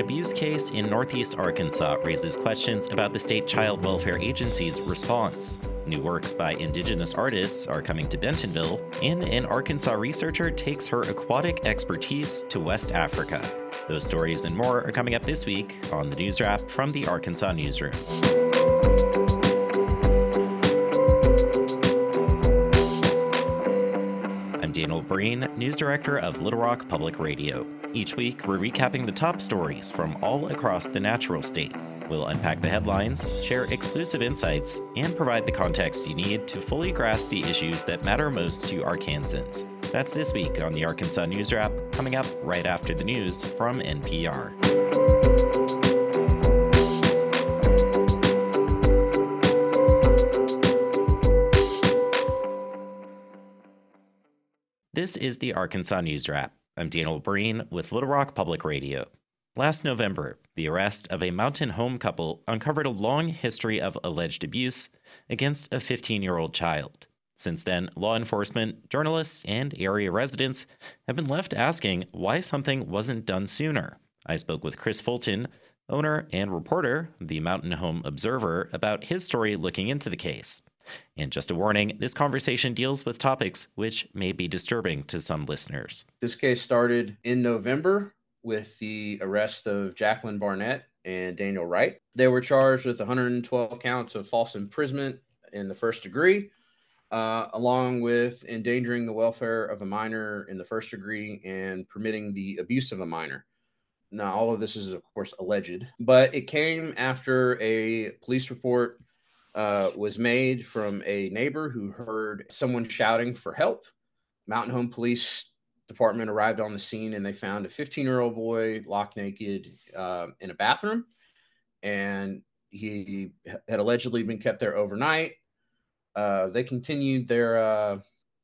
abuse case in Northeast Arkansas raises questions about the state child welfare agency's response. New works by indigenous artists are coming to Bentonville, and an Arkansas researcher takes her aquatic expertise to West Africa. Those stories and more are coming up this week on the News Wrap from the Arkansas Newsroom. I'm Daniel Breen, News Director of Little Rock Public Radio. Each week, we're recapping the top stories from all across the natural state. We'll unpack the headlines, share exclusive insights, and provide the context you need to fully grasp the issues that matter most to Arkansans. That's this week on the Arkansas News Wrap, coming up right after the news from NPR. This is the Arkansas News Wrap. I'm Daniel Breen with Little Rock Public Radio. Last November, the arrest of a Mountain Home couple uncovered a long history of alleged abuse against a 15-year-old child. Since then, law enforcement, journalists, and area residents have been left asking why something wasn't done sooner. I spoke with Chris Fulton, owner and reporter of the Mountain Home Observer, about his story looking into the case. And just a warning, this conversation deals with topics which may be disturbing to some listeners. This case started in November with the arrest of Jacqueline Barnett and Daniel Wright. They were charged with 112 counts of false imprisonment in the first degree, along with endangering the welfare of a minor in the first degree and permitting the abuse of a minor. Now, all of this is, of course, alleged, but it came after a police report was made from a neighbor who heard someone shouting for help. Mountain Home Police Department arrived on the scene and they found a 15-year-old boy locked naked in a bathroom, and he had allegedly been kept there overnight. They continued their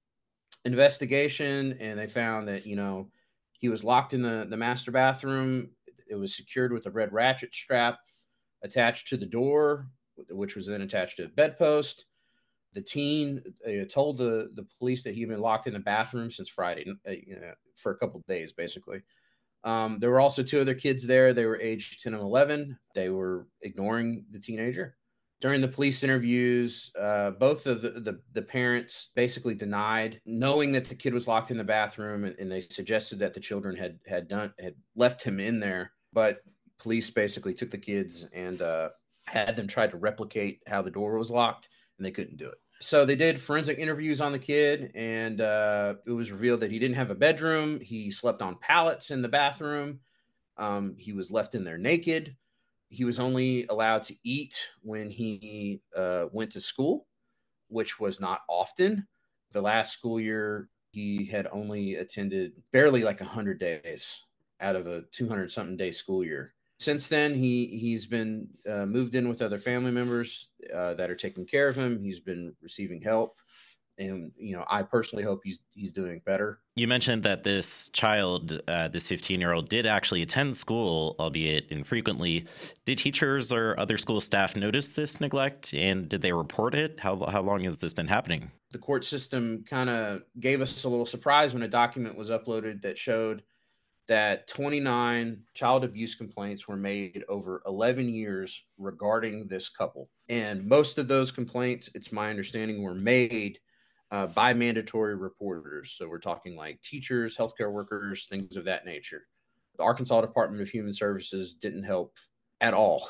investigation, and they found that, he was locked in the master bathroom. It was secured with a red ratchet strap attached to the door, which was then attached to a bedpost. The teen told the police that he had been locked in the bathroom since Friday, for a couple of days, basically. There were also two other kids there. They were aged 10 and 11. They were ignoring the teenager. During the police interviews, both of the parents basically denied knowing that the kid was locked in the bathroom, and they suggested that the children had left him in there. But police basically took the kids and had them try to replicate how the door was locked, and they couldn't do it. So they did forensic interviews on the kid, and it was revealed that he didn't have a bedroom. He slept on pallets in the bathroom. He was left in there naked. He was only allowed to eat when he went to school, which was not often. The last school year, he had only attended barely 100 days out of a 200-something day school year. Since then, he's been moved in with other family members that are taking care of him. He's been receiving help. And, I personally hope he's doing better. You mentioned that this child, this 15-year-old, did actually attend school, albeit infrequently. Did teachers or other school staff notice this neglect, and did they report it? How long has this been happening? The court system kind of gave us a little surprise when a document was uploaded that showed that 29 child abuse complaints were made over 11 years regarding this couple. And most of those complaints, it's my understanding, were made by mandatory reporters. So we're talking like teachers, healthcare workers, things of that nature. The Arkansas Department of Human Services didn't help at all.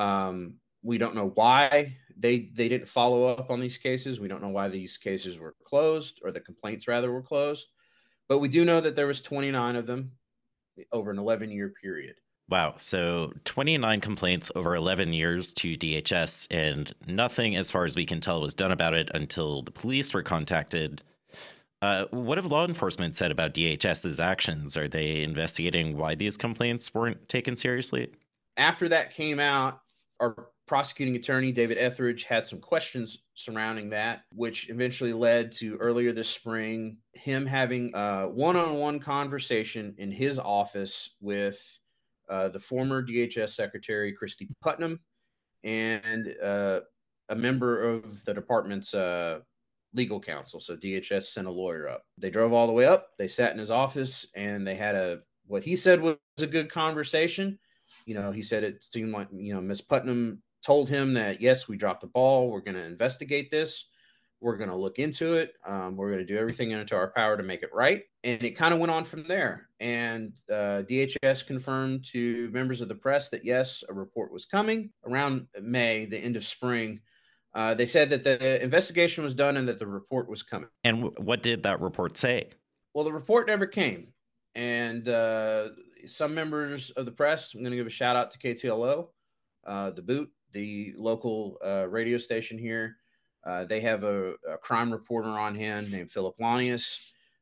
We don't know why they didn't follow up on these cases. We don't know why these cases were closed, or the complaints rather were closed. But we do know that there was 29 of them over an 11-year period. Wow. So 29 complaints over 11 years to DHS, and nothing, as far as we can tell, was done about it until the police were contacted. What have law enforcement said about DHS's actions? Are they investigating why these complaints weren't taken seriously? After that came out, our prosecuting attorney, David Etheridge, had some questions surrounding that, which eventually led to earlier this spring, him having a one-on-one conversation in his office with the former DHS Secretary, Christy Putnam, and a member of the department's legal counsel. So DHS sent a lawyer up. They drove all the way up. They sat in his office, and they had what he said was a good conversation. He said it seemed like, Miss Putnam told him that, yes, we dropped the ball. We're going to investigate this. We're going to look into it. We're going to do everything into our power to make it right. And it kind of went on from there. And DHS confirmed to members of the press that, yes, a report was coming around May, the end of spring. They said that the investigation was done and that the report was coming. And what did that report say? Well, the report never came. And some members of the press, I'm going to give a shout out to KTLO, The Boot, the local radio station here. They have a crime reporter on hand named Philip Lanius.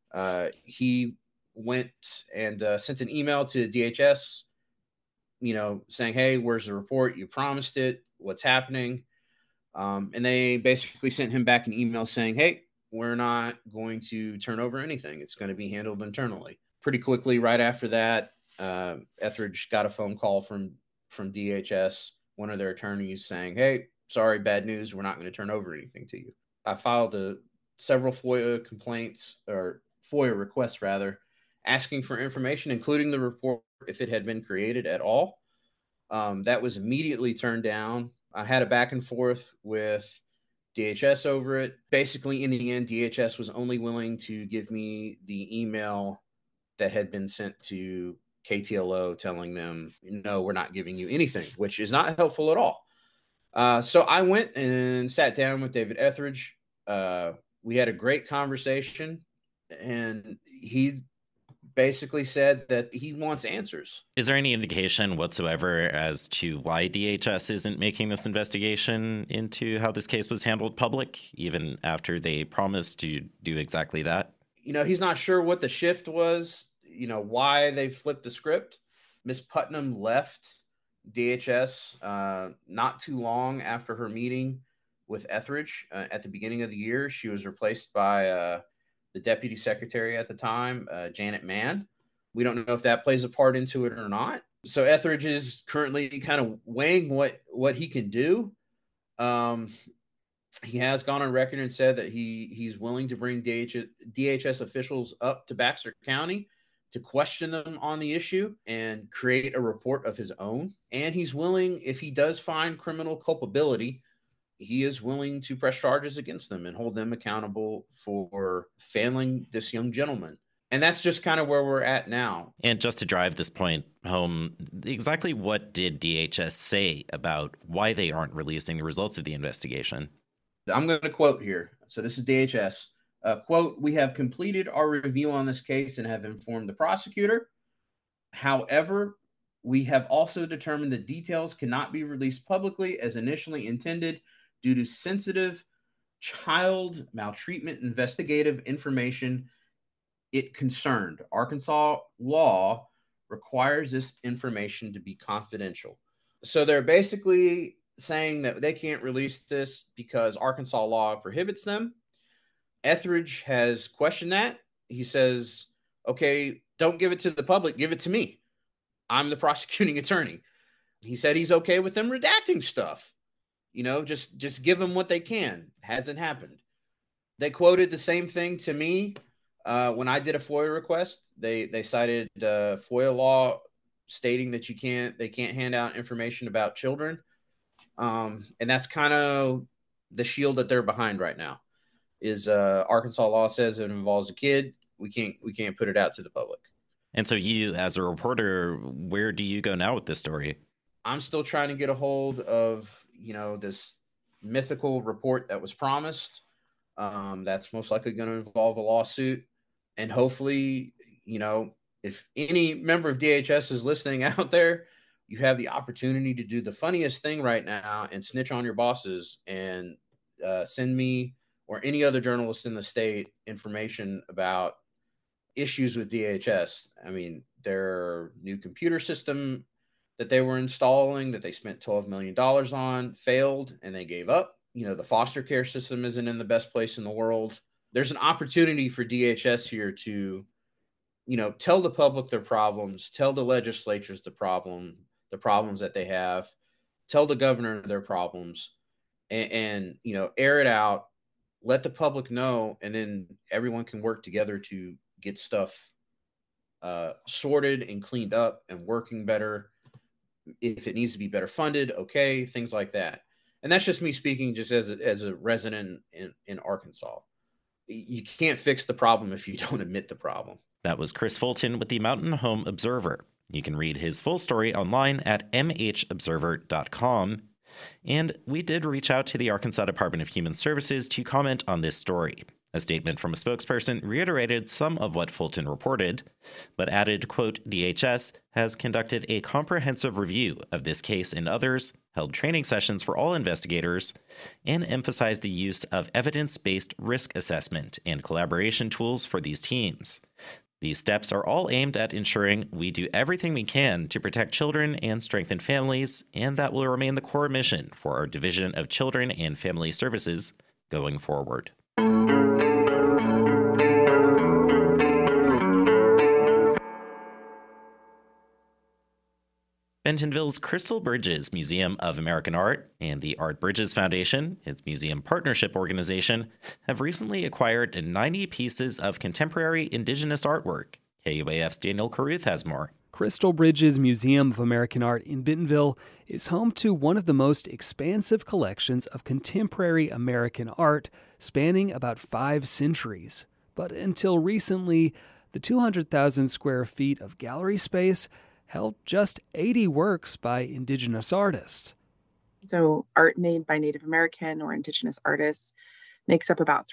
He went and sent an email to DHS, saying, hey, where's the report? You promised it. What's happening? And they basically sent him back an email saying, hey, we're not going to turn over anything. It's going to be handled internally. Pretty quickly, right after that, Etheridge got a phone call from DHS, one of their attorneys, saying, hey, sorry, bad news. We're not going to turn over anything to you. I filed several FOIA complaints, or FOIA requests, rather, asking for information, including the report, if it had been created at all. That was immediately turned down. I had a back and forth with DHS over it. Basically, in the end, DHS was only willing to give me the email that had been sent to KTLO telling them, no, we're not giving you anything, which is not helpful at all. So I went and sat down with David Etheridge. We had a great conversation, and he basically said that he wants answers. Is there any indication whatsoever as to why DHS isn't making this investigation into how this case was handled public, even after they promised to do exactly that? He's not sure what the shift was, why they flipped the script. Miss Putnam left DHS not too long after her meeting with Etheridge at the beginning of the year. She was replaced by the deputy secretary at the time, Janet Mann. We don't know if that plays a part into it or not. So Etheridge is currently kind of weighing what he can do. He has gone on record and said that he's willing to bring DHS officials up to Baxter County to question them on the issue and create a report of his own. And he's willing, if he does find criminal culpability, he is willing to press charges against them and hold them accountable for failing this young gentleman. And that's just kind of where we're at now. And just to drive this point home, exactly what did DHS say about why they aren't releasing the results of the investigation? I'm going to quote here. So this is DHS. Quote, we have completed our review on this case and have informed the prosecutor. However, we have also determined that details cannot be released publicly as initially intended due to sensitive child maltreatment investigative information it concerned. Arkansas law requires this information to be confidential. So they're basically saying that they can't release this because Arkansas law prohibits them. Etheridge has questioned that. He says, okay, don't give it to the public, give it to me. I'm the prosecuting attorney. He said he's okay with them redacting stuff. Just give them what they can. Hasn't happened. They quoted the same thing to me when I did a FOIA request. They cited FOIA law stating that they can't hand out information about children. And that's kind of the shield that they're behind right now. Is Arkansas law says it involves a kid. We can't put it out to the public. And so you, as a reporter, where do you go now with this story? I'm still trying to get a hold of, this mythical report that was promised. That's most likely going to involve a lawsuit. And hopefully, if any member of DHS is listening out there, you have the opportunity to do the funniest thing right now and snitch on your bosses and send me or any other journalist in the state information about issues with DHS. I mean, their new computer system that they were installing, that they spent $12 million on, failed, and they gave up. The foster care system isn't in the best place in the world. There's an opportunity for DHS here to, tell the public their problems, tell the legislatures the problems that they have, tell the governor their problems, and air it out, let the public know, and then everyone can work together to get stuff sorted and cleaned up and working better. If it needs to be better funded, okay, things like that. And that's just me speaking just as a resident in Arkansas. You can't fix the problem if you don't admit the problem. That was Chris Fulton with the Mountain Home Observer. You can read his full story online at mhobserver.com. And we did reach out to the Arkansas Department of Human Services to comment on this story. A statement from a spokesperson reiterated some of what Fulton reported, but added, quote, DHS has conducted a comprehensive review of this case and others, held training sessions for all investigators, and emphasized the use of evidence-based risk assessment and collaboration tools for these teams. These steps are all aimed at ensuring we do everything we can to protect children and strengthen families, and that will remain the core mission for our Division of Children and Family Services going forward. Bentonville's Crystal Bridges Museum of American Art and the Art Bridges Foundation, its museum partnership organization, have recently acquired 90 pieces of contemporary indigenous artwork. KUAF's Daniel Caruth has more. Crystal Bridges Museum of American Art in Bentonville is home to one of the most expansive collections of contemporary American art spanning about 5 centuries. But until recently, the 200,000 square feet of gallery space held just 80 works by indigenous artists. So art made by Native American or indigenous artists makes up about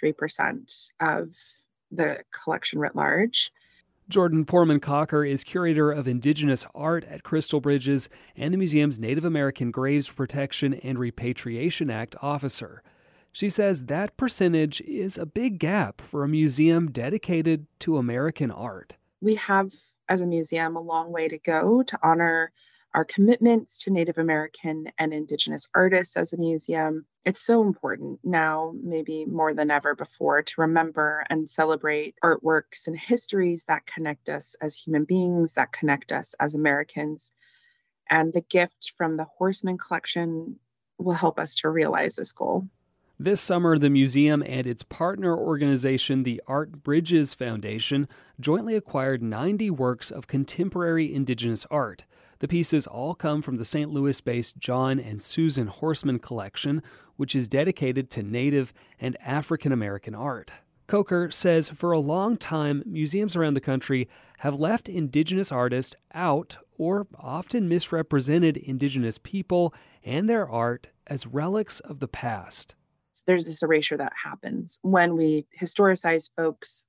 3% of the collection writ large. Jordan Porman-Cocker is curator of indigenous art at Crystal Bridges and the museum's Native American Graves Protection and Repatriation Act officer. She says that percentage is a big gap for a museum dedicated to American art. We have, as a museum, a long way to go to honor our commitments to Native American and indigenous artists as a museum. It's so important now, maybe more than ever before, to remember and celebrate artworks and histories that connect us as human beings, that connect us as Americans. And the gift from the Horseman collection will help us to realize this goal. This summer, the museum and its partner organization, the Art Bridges Foundation, jointly acquired 90 works of contemporary indigenous art. The pieces all come from the St. Louis-based John and Susan Horseman collection, which is dedicated to Native and African American art. Coker says for a long time, museums around the country have left indigenous artists out or often misrepresented indigenous people and their art as relics of the past. There's this erasure that happens when we historicize folks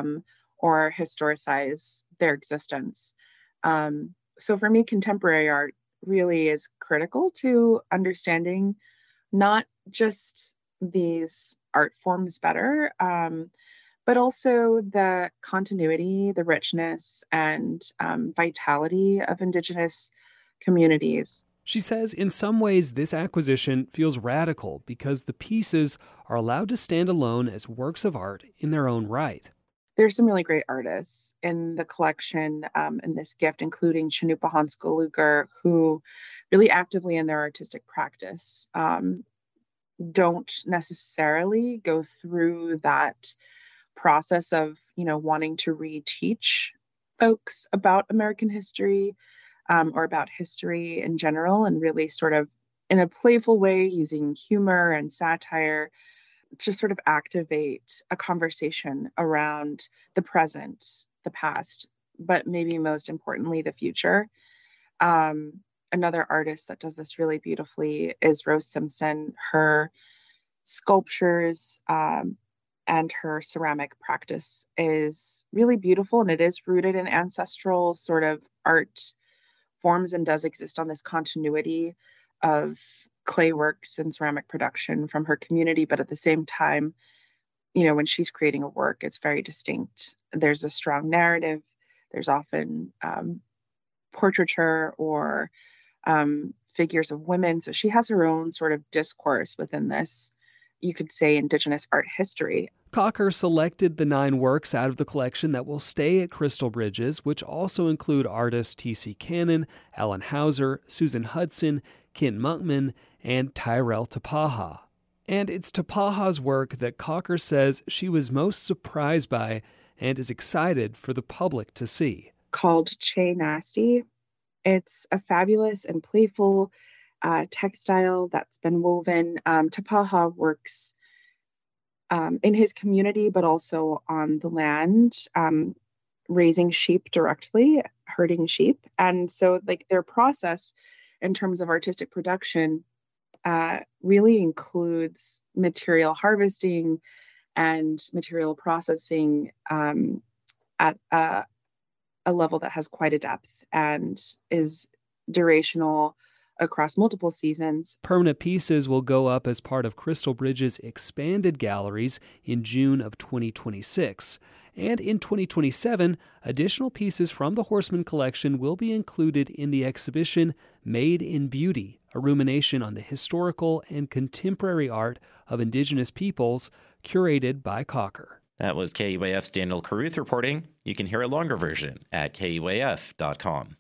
or historicize their existence. So for me, contemporary art really is critical to understanding not just these art forms better, but also the continuity, the richness, and vitality of indigenous communities. She says in some ways this acquisition feels radical because the pieces are allowed to stand alone as works of art in their own right. There's some really great artists in the collection in this gift, including Chanupa Hansgaluger, who really actively in their artistic practice don't necessarily go through that process of, wanting to reteach folks about American history or about history in general, and really sort of in a playful way using humor and satire to sort of activate a conversation around the present, the past, but maybe most importantly, the future. Another artist that does this really beautifully is Rose Simpson. Her sculptures and her ceramic practice is really beautiful, and it is rooted in ancestral sort of art forms and does exist on this continuity of clay works and ceramic production from her community. But at the same time, when she's creating a work, it's very distinct. There's a strong narrative. There's often portraiture or figures of women. So she has her own sort of discourse within this, you could say, indigenous art history. Cocker selected the 9 works out of the collection that will stay at Crystal Bridges, which also include artists T.C. Cannon, Alan Hauser, Susan Hudson, Ken Monkman, and Tyrell Tapaha. And it's Tapaha's work that Cocker says she was most surprised by and is excited for the public to see. Called Che Nasty. It's a fabulous and playful textile that's been woven. Tapaha works in his community, but also on the land, raising sheep directly, herding sheep. And so, like, their process in terms of artistic production really includes material harvesting and material processing at a level that has quite a depth and is durational across multiple seasons. Permanent pieces will go up as part of Crystal Bridge's expanded galleries in June of 2026. And in 2027, additional pieces from the Horseman collection will be included in the exhibition Made in Beauty, a rumination on the historical and contemporary art of Indigenous peoples, curated by Cocker. That was KUAF's Daniel Caruth reporting. You can hear a longer version at KUAF.com.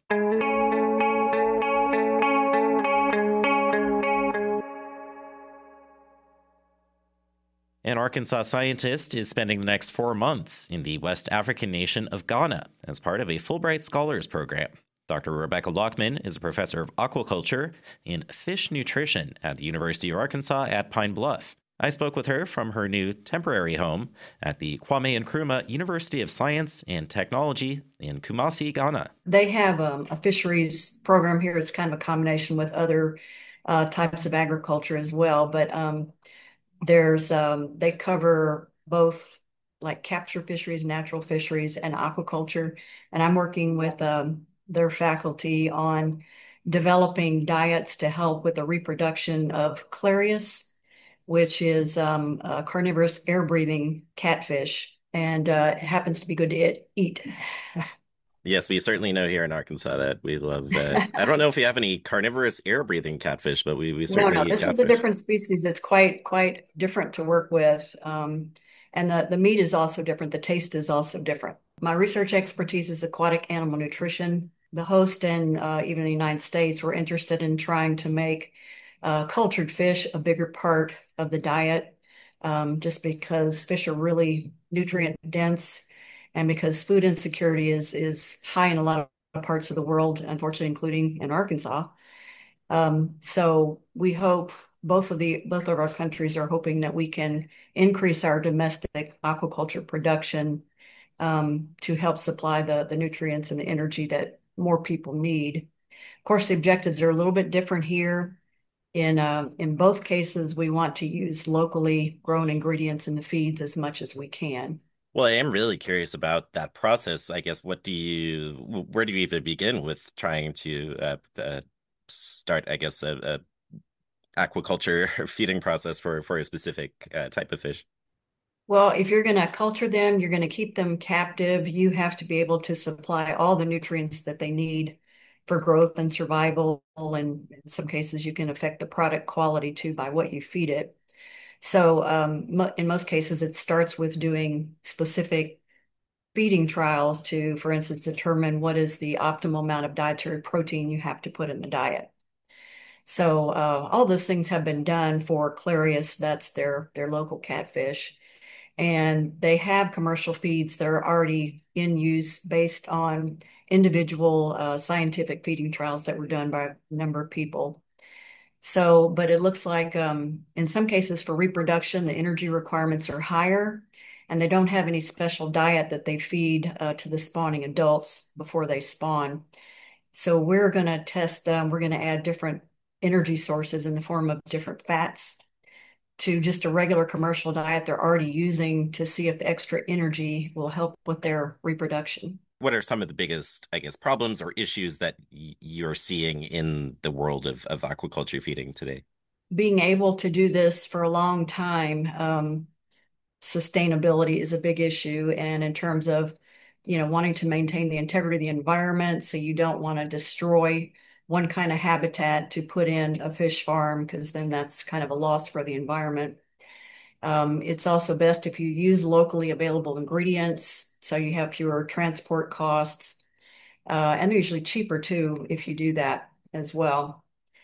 An Arkansas scientist is spending the next 4 months in the West African nation of Ghana as part of a Fulbright Scholars Program. Dr. Rebecca Lockman is a professor of aquaculture and fish nutrition at the University of Arkansas at Pine Bluff. I spoke with her from her new temporary home at the Kwame Nkrumah University of Science and Technology in Kumasi, Ghana. They have a fisheries program here. It's kind of a combination with other types of agriculture as well, but they cover both like capture fisheries, natural fisheries, and aquaculture. And I'm working with their faculty on developing diets to help with the reproduction of Clarius, which is a carnivorous air-breathing catfish, and it happens to be good to eat. Yes, we certainly know here in Arkansas that we love I don't know if we have any carnivorous air-breathing catfish, but we certainly eat this catfish. is a different species. It's quite different to work with. And the meat is also different. The taste is also different. My research expertise is aquatic animal nutrition. The host and even the United States were interested in trying to make cultured fish a bigger part of the diet, just because fish are really nutrient dense, and because food insecurity is high in a lot of parts of the world, unfortunately, including in Arkansas. So we hope both of our countries are hoping that we can increase our domestic aquaculture production to help supply the nutrients and the energy that more people need. Of course, the objectives are a little bit different here. In both cases, we want to use locally grown ingredients in the feeds as much as we can. Well, I am really curious about that process. I guess, where do you even begin with trying to start, I guess, a aquaculture feeding process for a specific type of fish? Well, if you're going to culture them, you're going to keep them captive, you have to be able to supply all the nutrients that they need for growth and survival. And in some cases, you can affect the product quality too by what you feed it. So in most cases, it starts with doing specific feeding trials to, for instance, determine what is the optimal amount of dietary protein you have to put in the diet. So all those things have been done for Clarius, that's their local catfish. And they have commercial feeds that are already in use based on individual scientific feeding trials that were done by a number of people. So, but it looks like in some cases for reproduction, the energy requirements are higher, and they don't have any special diet that they feed to the spawning adults before they spawn. So we're going to test them. We're going to add different energy sources in the form of different fats to just a regular commercial diet they're already using to see if the extra energy will help with their reproduction. What are some of the biggest, I guess, problems or issues that you're seeing in the world of aquaculture feeding today? Being able to do this for a long time, sustainability is a big issue. And in terms of, wanting to maintain the integrity of the environment, so you don't want to destroy one kind of habitat to put in a fish farm, because then that's kind of a loss for the environment. It's also best if you use locally available ingredients, so you have fewer transport costs. And they're usually cheaper too if you do that as well.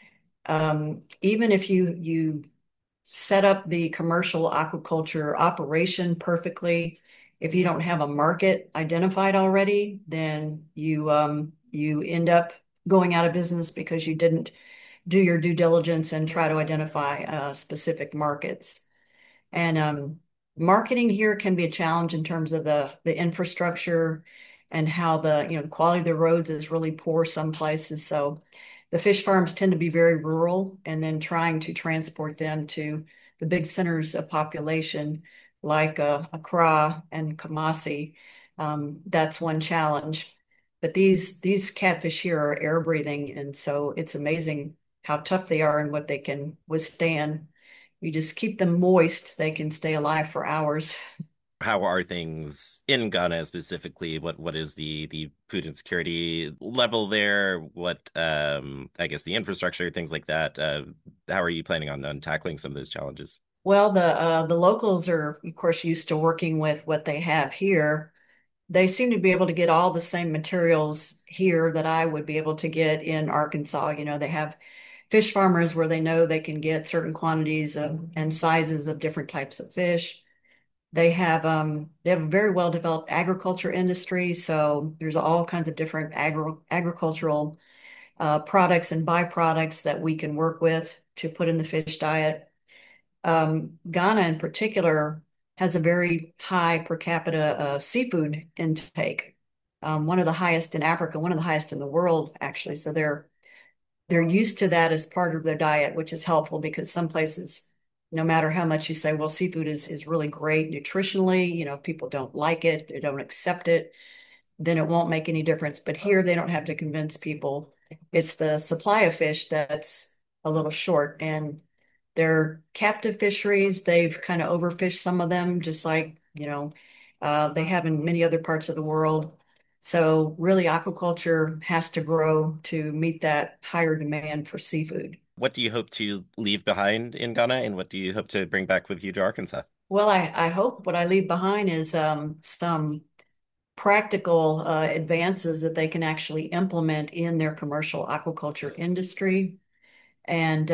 Even if you set up the commercial aquaculture operation perfectly, if you don't have a market identified already, then you end up going out of business because you didn't do your due diligence and try to identify specific markets. And marketing here can be a challenge in terms of the infrastructure and how the quality of the roads is really poor some places. So the fish farms tend to be very rural, and then trying to transport them to the big centers of population like Accra and Kumasi, that's one challenge. But these catfish here are air breathing, and so it's amazing how tough they are and what they can withstand. You just keep them moist, they can stay alive for hours. How are things in Ghana specifically? What is the food insecurity level there? What I guess the infrastructure, things like that. How are you planning on tackling some of those challenges? Well, the locals are, of course, used to working with what they have here. They seem to be able to get all the same materials here that I would be able to get in Arkansas. They have fish farmers where they know they can get certain quantities of and sizes of different types of fish. They have a very well developed agriculture industry, so there's all kinds of different agricultural products and byproducts that we can work with to put in the fish diet. Ghana in particular has a very high per capita seafood intake, one of the highest in Africa, one of the highest in the world, actually. So they're used to that as part of their diet, which is helpful because some places, no matter how much you say, well, seafood is really great nutritionally, if people don't like it, they don't accept it, then it won't make any difference. But here they don't have to convince people. It's the supply of fish that's a little short. And they're captive fisheries. They've kind of overfished some of them, just like, they have in many other parts of the world. So really aquaculture has to grow to meet that higher demand for seafood. What do you hope to leave behind in Ghana, and what do you hope to bring back with you to Arkansas? Well, I hope what I leave behind is some practical advances that they can actually implement in their commercial aquaculture industry. And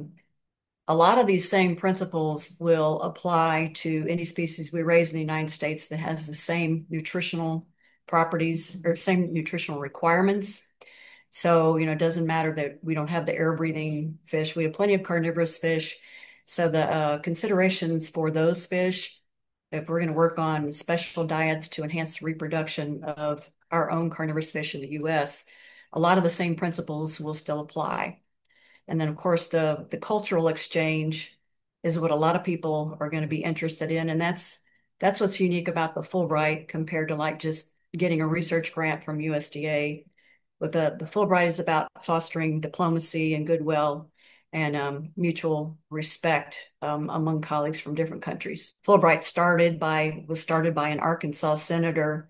a lot of these same principles will apply to any species we raise in the United States that has the same nutritional properties or same nutritional requirements. So, it doesn't matter that we don't have the air breathing fish. We have plenty of carnivorous fish. So the considerations for those fish, if we're going to work on special diets to enhance the reproduction of our own carnivorous fish in the US, a lot of the same principles will still apply. And then, of course, the cultural exchange is what a lot of people are going to be interested in. And that's what's unique about the Fulbright compared to like just getting a research grant from USDA. But the Fulbright is about fostering diplomacy and goodwill and mutual respect among colleagues from different countries. Fulbright was started by an Arkansas senator.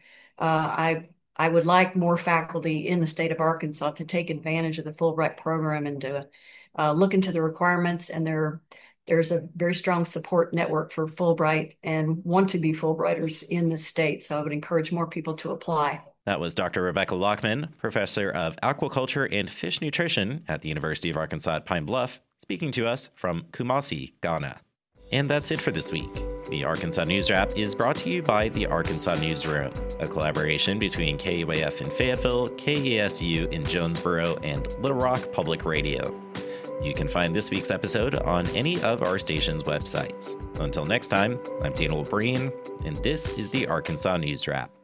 I would like more faculty in the state of Arkansas to take advantage of the Fulbright program and to look into the requirements. And there's a very strong support network for Fulbright and want to be Fulbrighters in the state. So I would encourage more people to apply. That was Dr. Rebecca Lockman, professor of aquaculture and fish nutrition at the University of Arkansas at Pine Bluff, speaking to us from Kumasi, Ghana. And that's it for this week. The Arkansas News Wrap is brought to you by the Arkansas Newsroom, a collaboration between KUAF in Fayetteville, KASU in Jonesboro, and Little Rock Public Radio. You can find this week's episode on any of our station's websites. Until next time, I'm Daniel Breen, and this is the Arkansas News Wrap.